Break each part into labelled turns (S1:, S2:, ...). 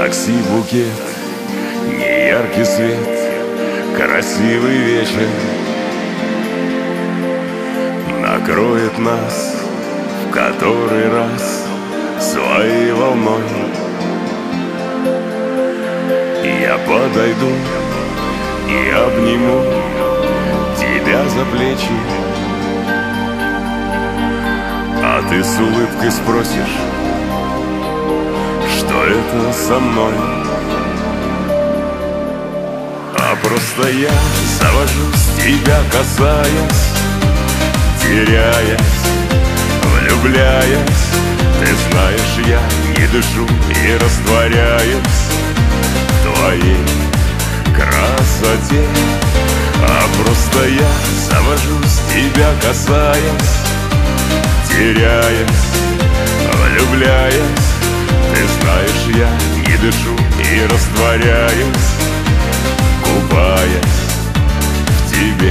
S1: Такси, букет, неяркий свет, красивый вечер накроет нас в который раз своей волной. Я подойду и обниму тебя за плечи, а ты с улыбкой спросишь, что это со мной. А просто я завожусь, тебя касаясь, теряясь, влюбляясь. Ты знаешь, я не дышу и растворяюсь в твоей красоте. А просто я завожусь, тебя касаясь, теряясь, влюбляясь. Ты знаешь, я не дышу и растворяюсь, купаясь в тебе.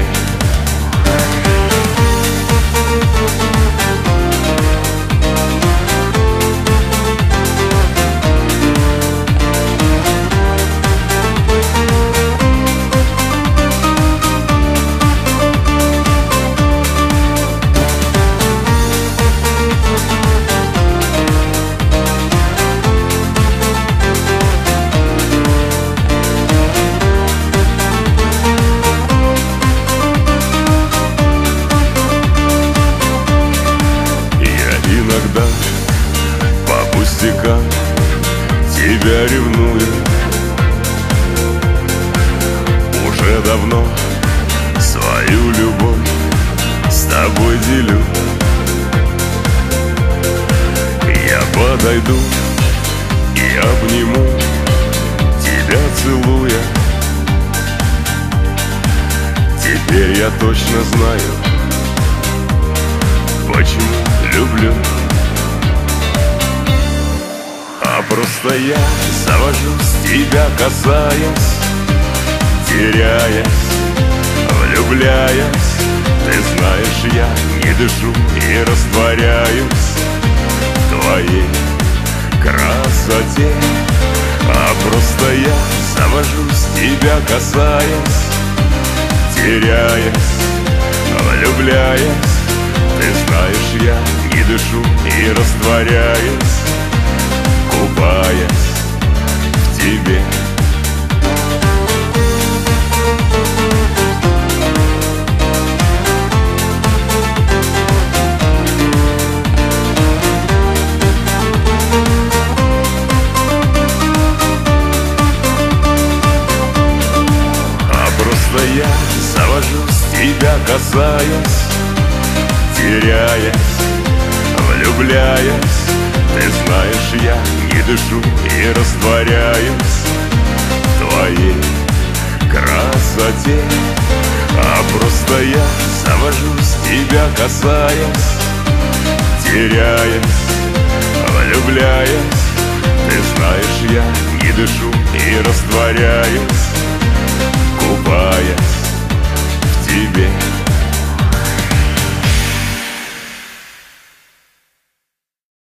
S1: По пустякам тебя ревную, уже давно свою любовь с тобой делю. Я подойду и обниму тебя, целуя. Теперь я точно знаю, почему люблю. А просто я завожусь, тебя касаясь, теряясь, влюбляясь. Ты знаешь, я не дышу и растворяюсь в твоей красоте. А просто я завожусь, тебя касаясь, теряясь, влюбляясь. Ты знаешь, я не дышу и растворяюсь, купаясь в тебе. А просто я завожусь, тебя касаясь, теряясь, влюбляясь. Ты знаешь, я не дышу и растворяюсь в твоей красоте. А просто я завожусь, тебя касаясь, теряясь, влюбляясь. Ты знаешь, я не дышу и растворяюсь